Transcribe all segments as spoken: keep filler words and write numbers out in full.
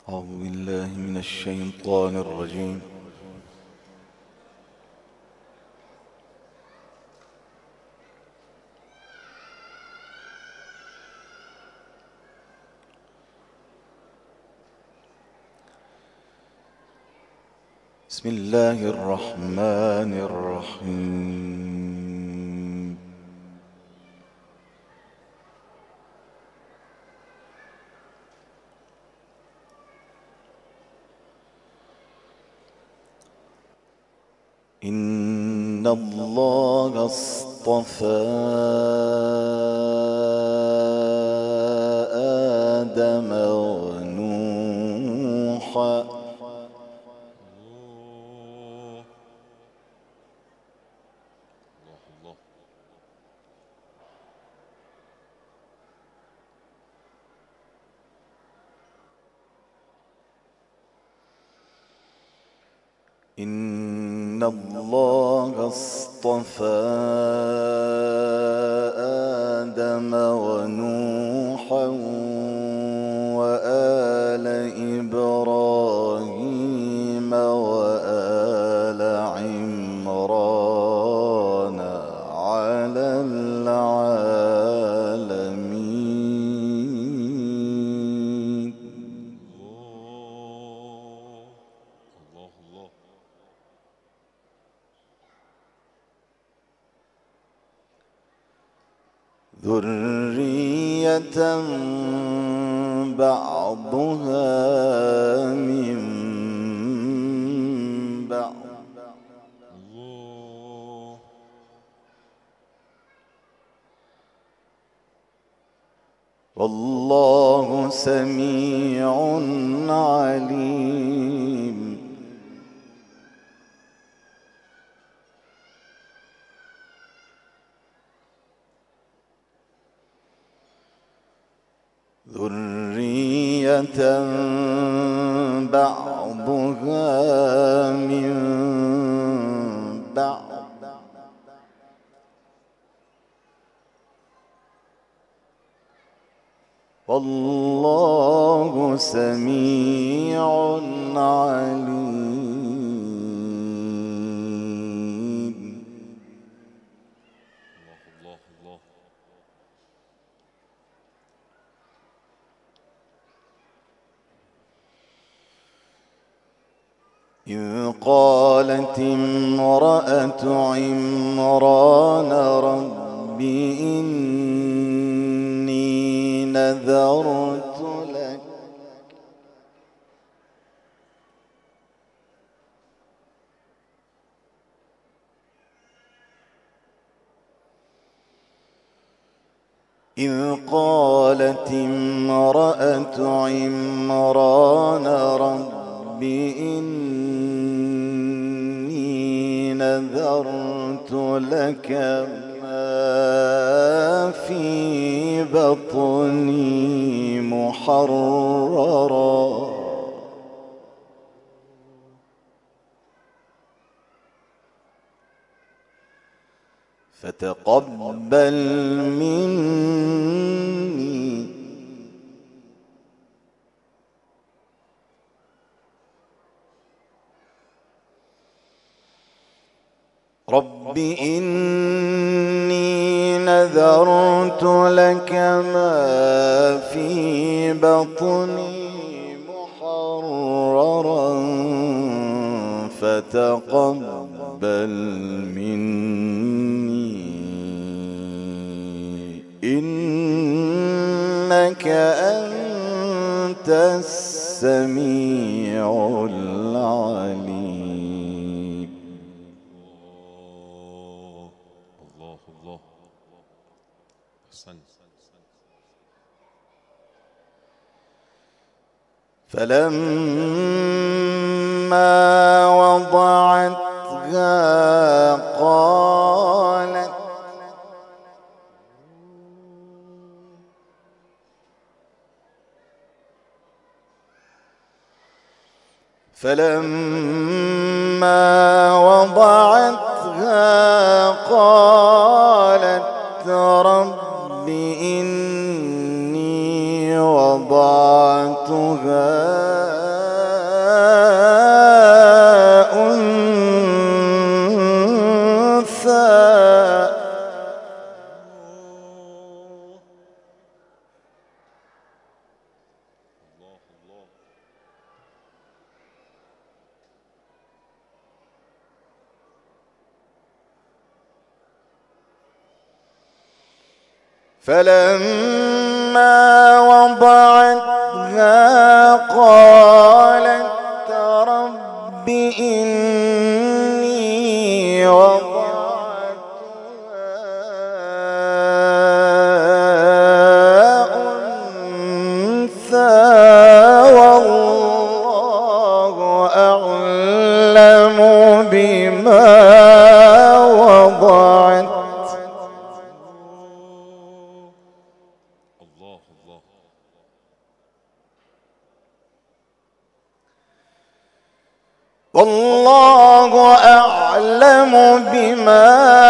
أعوذ بالله من الشيطان الرجيم. بسم الله الرحمن الرحيم. إن الله اصطفى آدم ونوحا إن الله اصطفى آدم ونوحا وآل إبراهيم وآل عمران على العالمين. ذرية بعضها من بعض والله سميع عليم. ذرية بعضها من بعض والله سميع عليم. إذ قالت امرأة عمران رب إني نذرت لك إذ قالت امرأة عمران رب إني نذرت لك ما في بطني محررا فتقبل مني رب إني نذرت لك ما في بطني محررا فتقبل مني إنك أنت السميع العليم. الله الله أحسنت. فلما وضعتها قالت فلما وضعتها قالت رب إني وضعتها فلما وضعتها قالت رب إني وضعتها أنثى والله أعلم بما وضعت. والله أعلم بما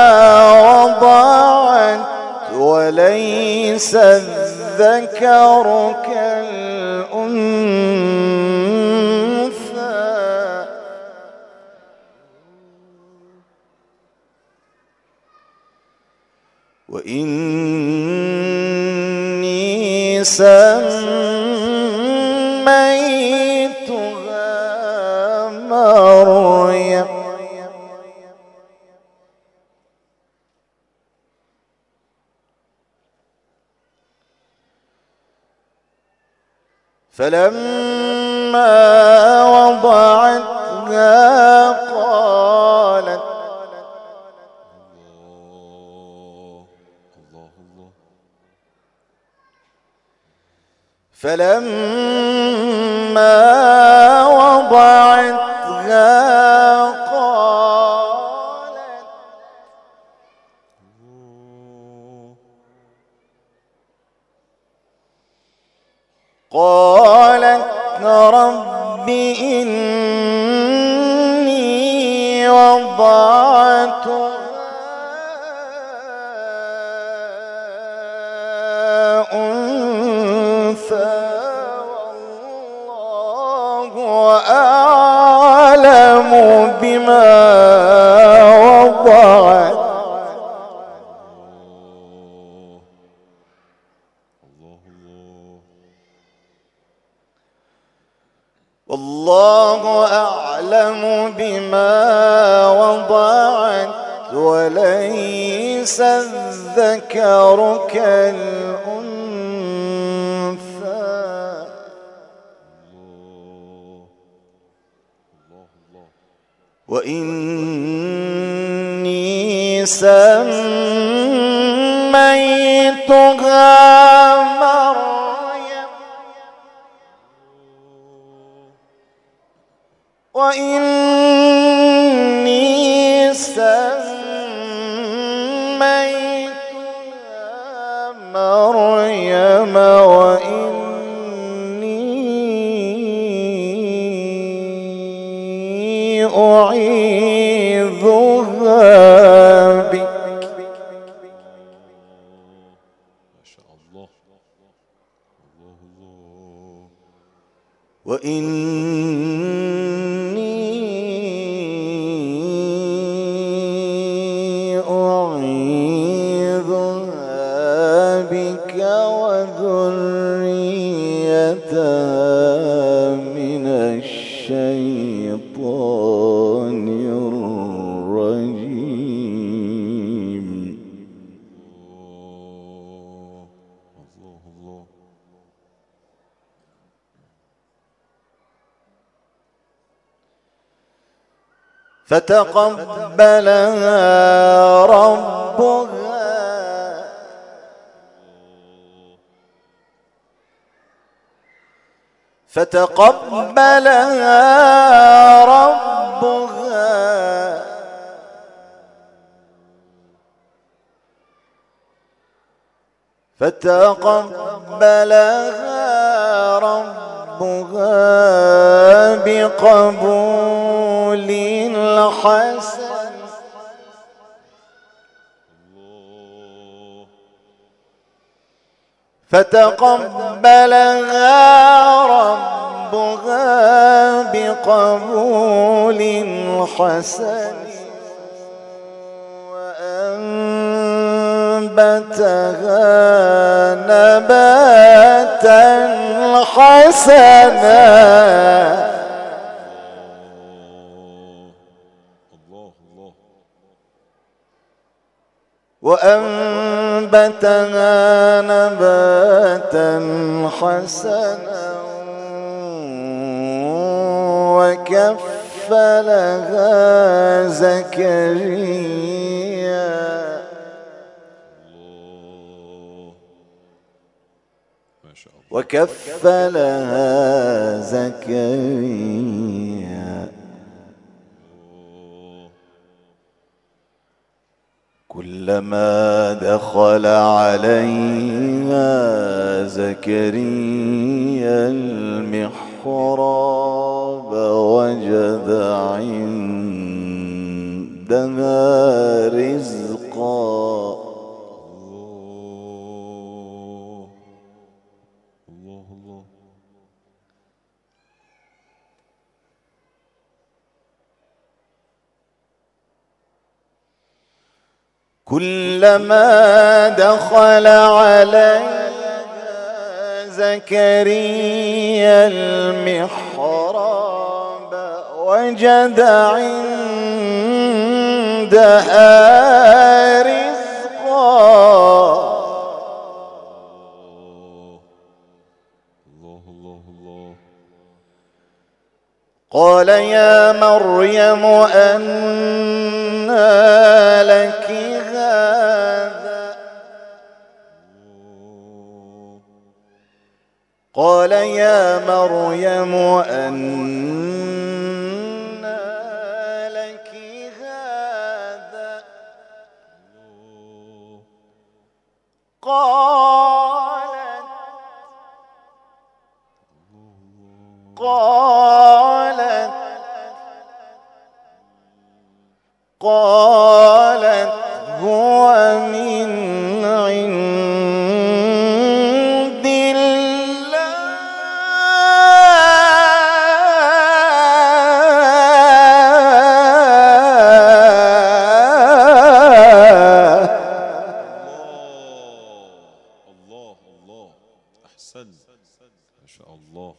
وضعت وليس الذكر كالأنثى وإني سميتها مريم فلما وضعتها قالت فلما وضعتها قالت قالت رب إني وضعتها أنثى والله أعلم بما وضعت والله أعلم بما وضعت وليس الذكر كالأنثى وإني سميتها مريم وإني سميتها مريم وإني أعيذها بك وإني أعيذها بك وذريتها من الشيطان الرجيم. فتقبلها ربها فتقبلها ربها فتقبلها ربها بقبول حسن فتقبلها ربها بقبول حسن وأنبتها نباتا حسنا وأنبتها نباتا حسنا وكفلها زكريا وكفلها زكريا كلما دخل عليها زكريا المحراب وجد عندها رزقا كلما دخل عليها زكريا المحراب وجد عندها رزقا قال يا مريم أنى لك هذا قال يا مريم أنى لك هذا قالت قالت قالت هو من عند الله الله الله أحسن ما شاء الله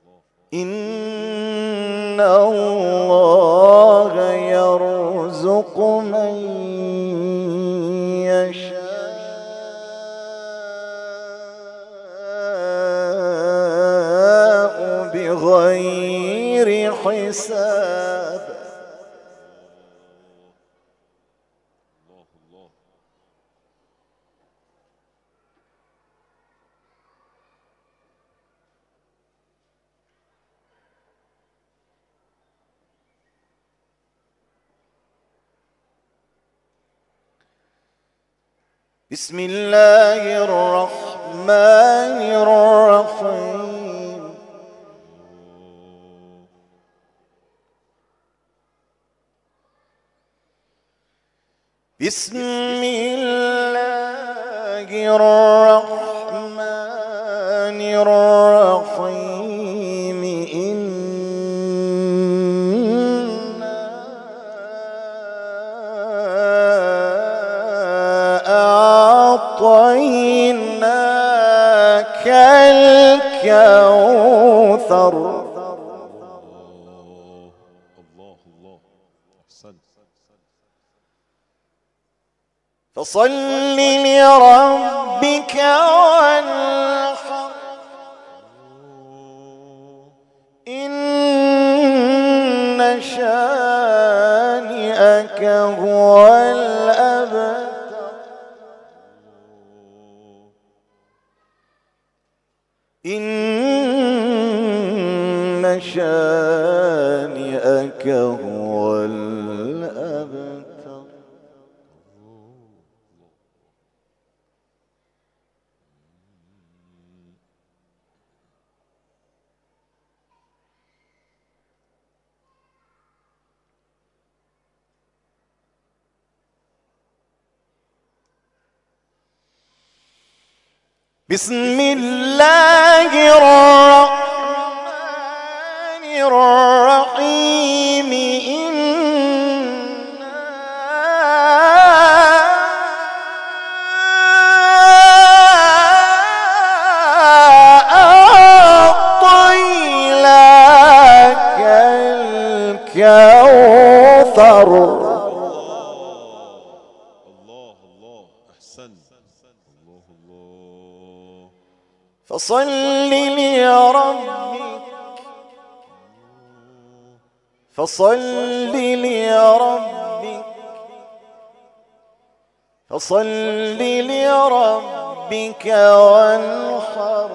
إن الله يرزق من يشاء بغير حساب بسم الله الرحمن الرحيم بسم الله الرحمن الرحيم إنا أعطيناك الكوثر الله الله أحسن فصل لربك وانحر إن شانئك هو الأبتر إن شانئك هو الأبتر بسم الله الرحمن الرحيم الكوثر. الله الله أحسنت. الله الله. فصل لربك فصل لربك فصل لربك وانحر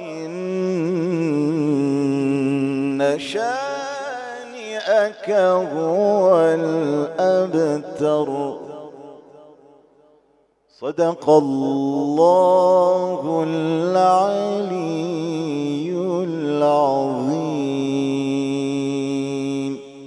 إن شانئك هو الأبتر. صدق الله العلي العظيم.